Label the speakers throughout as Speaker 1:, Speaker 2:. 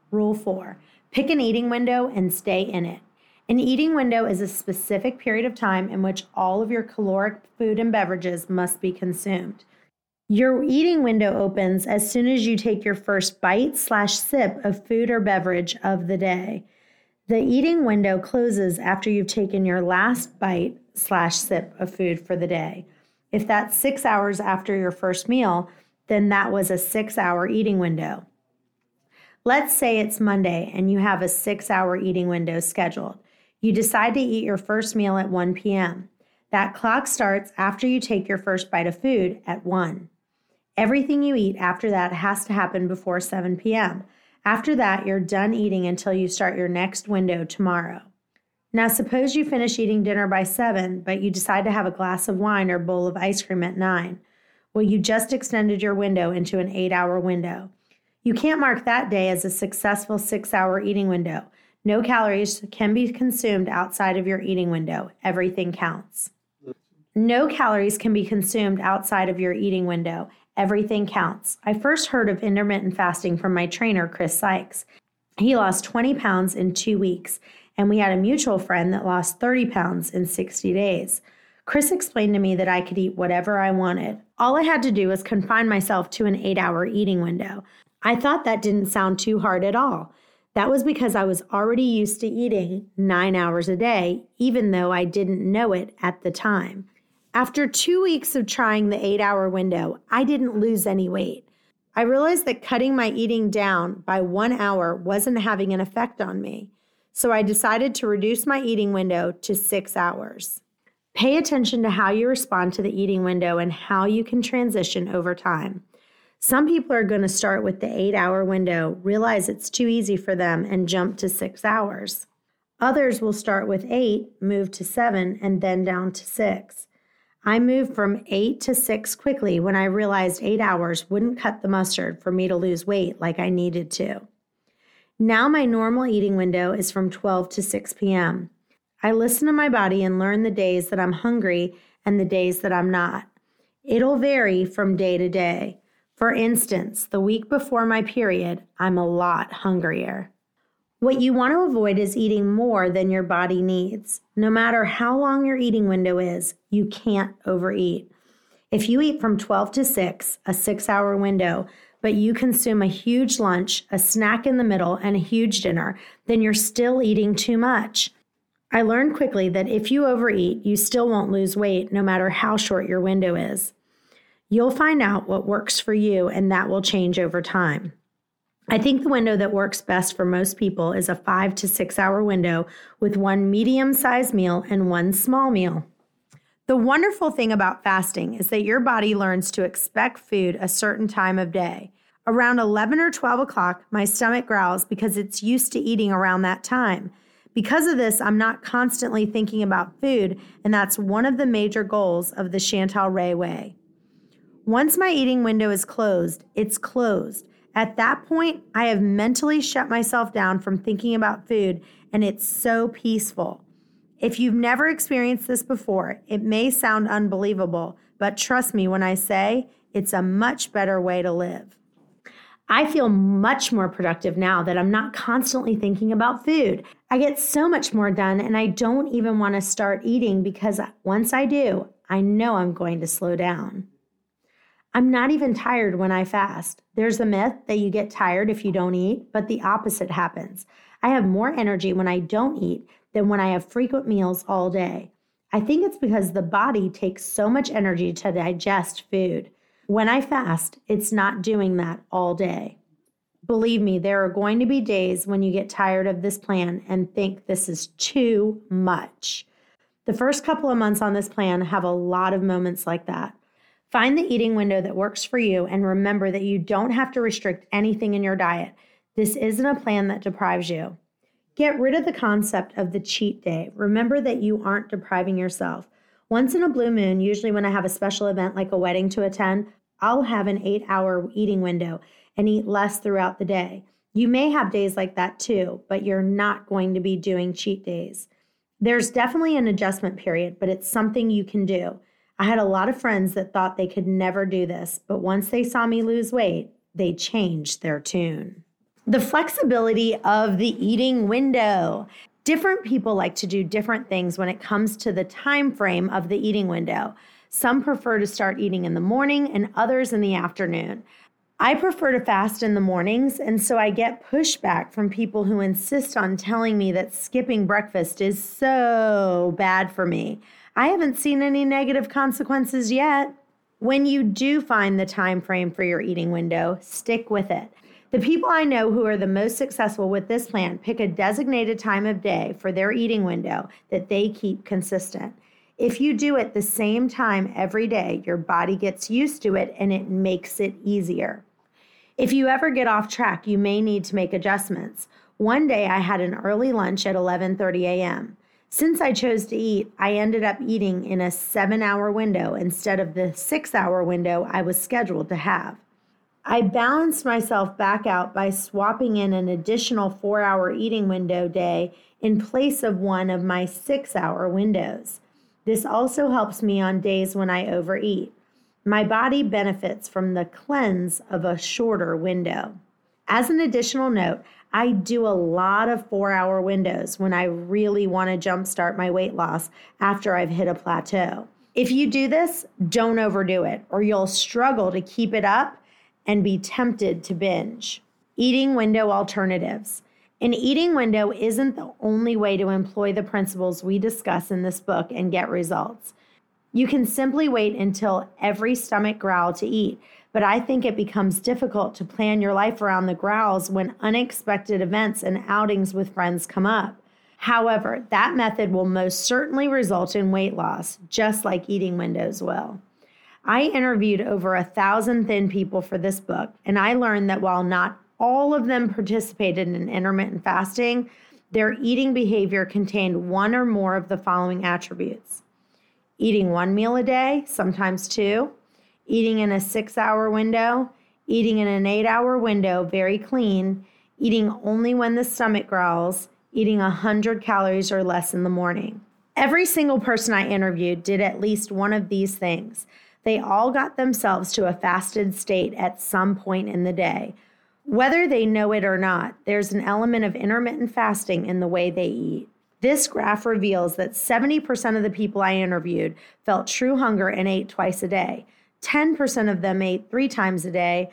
Speaker 1: Rule 4, pick an eating window and stay in it. An eating window is a specific period of time in which all of your caloric food and beverages must be consumed. Your eating window opens as soon as you take your first bite/sip of food or beverage of the day. The eating window closes after you've taken your last bite/sip of food for the day. If that's 6 hours after your first meal, then that was a 6-hour eating window. Let's say it's Monday and you have a 6-hour eating window scheduled. You decide to eat your first meal at 1 p.m. That clock starts after you take your first bite of food at 1. Everything you eat after that has to happen before 7 p.m. After that, you're done eating until you start your next window tomorrow. Now, suppose you finish eating dinner by 7, but you decide to have a glass of wine or bowl of ice cream at 9. Well, you just extended your window into an 8-hour window. You can't mark that day as a successful 6-hour eating window. No calories can be consumed outside of your eating window. Everything counts. No calories can be consumed outside of your eating window. Everything counts. I first heard of intermittent fasting from my trainer, Chris Sykes. He lost 20 pounds in 2 weeks, and we had a mutual friend that lost 30 pounds in 60 days. Chris explained to me that I could eat whatever I wanted. All I had to do was confine myself to an 8-hour eating window. I thought that didn't sound too hard at all. That was because I was already used to eating 9 hours a day, even though I didn't know it at the time. After 2 weeks of trying the 8-hour window, I didn't lose any weight. I realized that cutting my eating down by 1 hour wasn't having an effect on me, so I decided to reduce my eating window to 6 hours. Pay attention to how you respond to the eating window and how you can transition over time. Some people are going to start with the 8-hour window, realize it's too easy for them, and jump to 6 hours. Others will start with 8, move to 7, and then down to 6. I moved from 8 to 6 quickly when I realized 8 hours wouldn't cut the mustard for me to lose weight like I needed to. Now my normal eating window is from 12 to 6 p.m. I listen to my body and learn the days that I'm hungry and the days that I'm not. It'll vary from day to day. For instance, the week before my period, I'm a lot hungrier. What you want to avoid is eating more than your body needs. No matter how long your eating window is, you can't overeat. If you eat from 12 to 6, a 6-hour window, but you consume a huge lunch, a snack in the middle, and a huge dinner, then you're still eating too much. I learned quickly that if you overeat, you still won't lose weight no matter how short your window is. You'll find out what works for you, and that will change over time. I think the window that works best for most people is a 5 to 6 hour window with one medium-sized meal and one small meal. The wonderful thing about fasting is that your body learns to expect food a certain time of day. Around 11 or 12 o'clock, my stomach growls because it's used to eating around that time. Because of this, I'm not constantly thinking about food, and that's one of the major goals of the Chantel Ray Way. Once my eating window is closed, it's closed. At that point, I have mentally shut myself down from thinking about food, and it's so peaceful. If you've never experienced this before, it may sound unbelievable, but trust me when I say it's a much better way to live. I feel much more productive now that I'm not constantly thinking about food. I get so much more done, and I don't even want to start eating because once I do, I know I'm going to slow down. I'm not even tired when I fast. There's a myth that you get tired if you don't eat, but the opposite happens. I have more energy when I don't eat than when I have frequent meals all day. I think it's because the body takes so much energy to digest food. When I fast, it's not doing that all day. Believe me, there are going to be days when you get tired of this plan and think this is too much. The first couple of months on this plan have a lot of moments like that. Find the eating window that works for you and remember that you don't have to restrict anything in your diet. This isn't a plan that deprives you. Get rid of the concept of the cheat day. Remember that you aren't depriving yourself. Once in a blue moon, usually when I have a special event like a wedding to attend, I'll have an 8-hour eating window and eat less throughout the day. You may have days like that too, but you're not going to be doing cheat days. There's definitely an adjustment period, but it's something you can do. I had a lot of friends that thought they could never do this, but once they saw me lose weight, they changed their tune. The flexibility of the eating window. Different people like to do different things when it comes to the time frame of the eating window. Some prefer to start eating in the morning and others in the afternoon. I prefer to fast in the mornings, and so I get pushback from people who insist on telling me that skipping breakfast is so bad for me. I haven't seen any negative consequences yet. When you do find the time frame for your eating window, stick with it. The people I know who are the most successful with this plan pick a designated time of day for their eating window that they keep consistent. If you do it the same time every day, your body gets used to it and it makes it easier. If you ever get off track, you may need to make adjustments. One day I had an early lunch at 11:30 a.m. Since I chose to eat, I ended up eating in a 7-hour window instead of the 6-hour window I was scheduled to have. I balanced myself back out by swapping in an additional 4-hour eating window day in place of one of my 6-hour windows. This also helps me on days when I overeat. My body benefits from the cleanse of a shorter window. As an additional note, I do a lot of 4-hour windows when I really want to jumpstart my weight loss after I've hit a plateau. If you do this, don't overdo it, or you'll struggle to keep it up and be tempted to binge. Eating window alternatives. An eating window isn't the only way to employ the principles we discuss in this book and get results. You can simply wait until every stomach growl to eat, but I think it becomes difficult to plan your life around the growls when unexpected events and outings with friends come up. However, that method will most certainly result in weight loss, just like eating windows will. I interviewed over 1,000 thin people for this book, and I learned that while not all of them participated in intermittent fasting, their eating behavior contained one or more of the following attributes: eating 1 meal a day, sometimes 2, eating in a 6-hour window, eating in an 8-hour window, very clean, eating only when the stomach growls, eating 100 calories or less in the morning. Every single person I interviewed did at least one of these things. They all got themselves to a fasted state at some point in the day. Whether they know it or not, there's an element of intermittent fasting in the way they eat. This graph reveals that 70% of the people I interviewed felt true hunger and ate twice a day. 10% of them ate 3 times a day.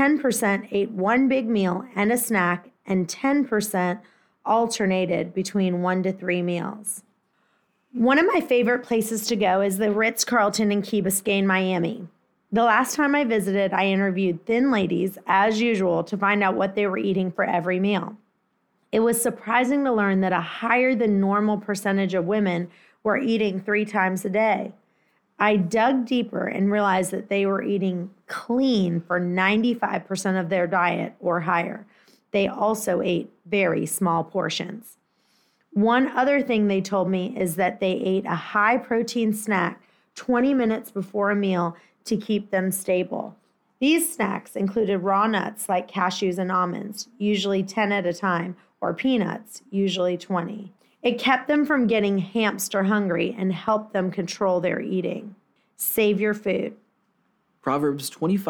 Speaker 1: 10% ate one big meal and a snack, and 10% alternated between 1 to 3 meals. One of my favorite places to go is the Ritz-Carlton in Key Biscayne, Miami. The last time I visited, I interviewed thin ladies, as usual, to find out what they were eating for every meal. It was surprising to learn that a higher than normal percentage of women were eating 3 times a day. I dug deeper and realized that they were eating clean for 95% of their diet or higher. They also ate very small portions. One other thing they told me is that they ate a high protein snack 20 minutes before a meal to keep them stable. These snacks included raw nuts like cashews and almonds, usually 10 at a time, or peanuts, usually 20. It kept them from getting hamster hungry and helped them control their eating. Save your food.
Speaker 2: Proverbs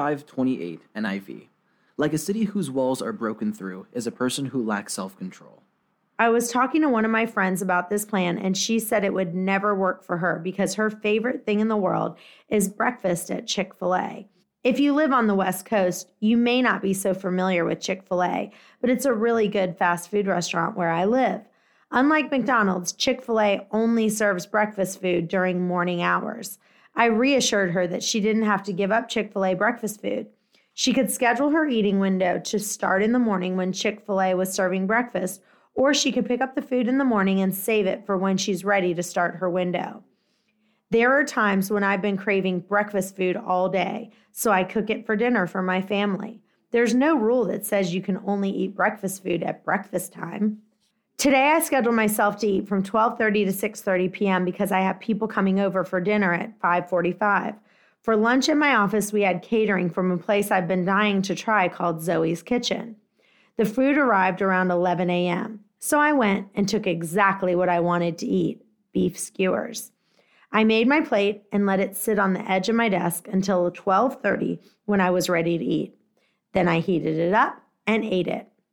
Speaker 2: 25:28 NIV. Like a city whose walls are broken through is a person who lacks self-control.
Speaker 1: I was talking to one of my friends about this plan, and she said it would never work for her because her favorite thing in the world is breakfast at Chick-fil-A. If you live on the West Coast, you may not be so familiar with Chick-fil-A, but it's a really good fast food restaurant where I live. Unlike McDonald's, Chick-fil-A only serves breakfast food during morning hours. I reassured her that she didn't have to give up Chick-fil-A breakfast food. She could schedule her eating window to start in the morning when Chick-fil-A was serving breakfast, or she could pick up the food in the morning and save it for when she's ready to start her window. There are times when I've been craving breakfast food all day, so I cook it for dinner for my family. There's no rule that says you can only eat breakfast food at breakfast time. Today I scheduled myself to eat from 12:30 to 6:30 p.m. because I have people coming over for dinner at 5:45. For lunch at my office, we had catering from a place I've been dying to try called Zoe's Kitchen. The food arrived around 11 a.m., so I went and took exactly what I wanted to eat, beef skewers. I made my plate and let it sit on the edge of my desk until 12:30 when I was ready to eat. Then I heated it up and ate it.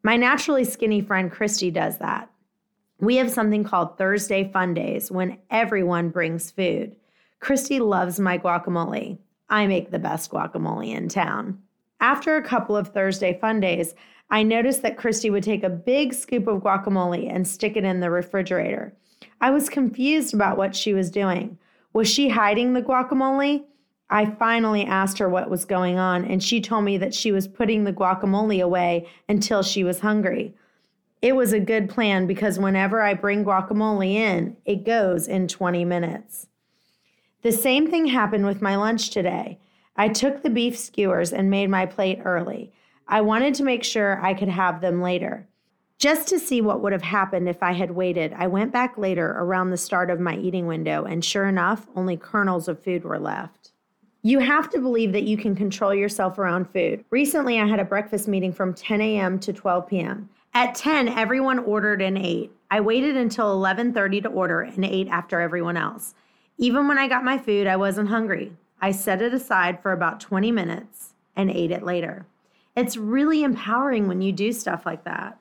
Speaker 1: My naturally skinny friend Christy does that. We have something called Thursday Fun Days when everyone brings food. Christy loves my guacamole. I make the best guacamole in town. After a couple of Thursday Fun Days, I noticed that Christy would take a big scoop of guacamole and stick it in the refrigerator. I was confused about what she was doing. Was she hiding the guacamole? I finally asked her what was going on, and she told me that she was putting the guacamole away until she was hungry. It was a good plan because whenever I bring guacamole in, it goes in 20 minutes. The same thing happened with my lunch today. I took the beef skewers and made my plate early. I wanted to make sure I could have them later. Just to see what would have happened if I had waited, I went back later around the start of my eating window, and sure enough, only kernels of food were left. You have to believe that you can control yourself around food. Recently, I had a breakfast meeting from 10 a.m. to 12 p.m. At 10, everyone ordered and ate. I waited until 11:30 to order and ate after everyone else. Even when I got my food, I wasn't hungry. I set it aside for about 20 minutes and ate it later. It's really empowering when you do stuff like that.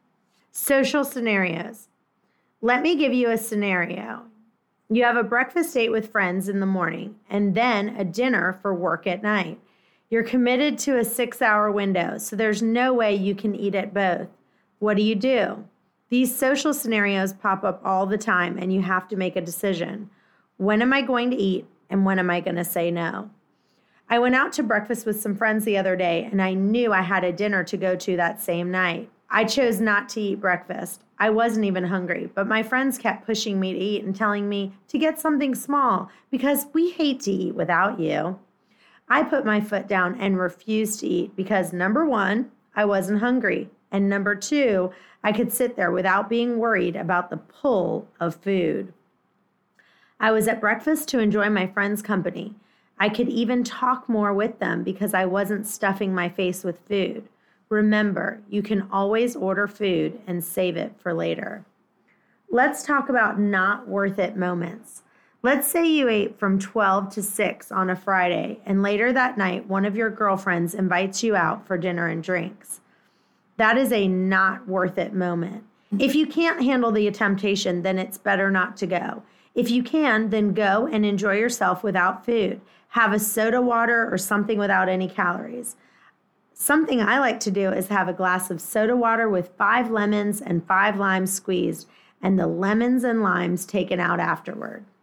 Speaker 1: Social scenarios. Let me give you a scenario. You have a breakfast date with friends in the morning and then a dinner for work at night. You're committed to a 6-hour window, so there's no way you can eat at both. What do? These social scenarios pop up all the time, and you have to make a decision. When am I going to eat, and when am I going to say no? I went out to breakfast with some friends the other day, and I knew I had a dinner to go to that same night. I chose not to eat breakfast. I wasn't even hungry, but my friends kept pushing me to eat and telling me to get something small because we hate to eat without you. I put my foot down and refused to eat because, number one, I wasn't hungry, and number two, I could sit there without being worried about the pull of food. I was at breakfast to enjoy my friends' company. I could even talk more with them because I wasn't stuffing my face with food. Remember, you can always order food and save it for later. Let's talk about not worth it moments. Let's say you ate from 12 to 6 on a Friday, and later that night, one of your girlfriends invites you out for dinner and drinks. That is a not worth it moment. If you can't handle the temptation, then it's better not to go. If you can, then go and enjoy yourself without food. Have a soda water or something without any calories. Something I like to do is have a glass of soda water with 5 lemons and 5 limes squeezed, and the lemons and limes taken out afterward.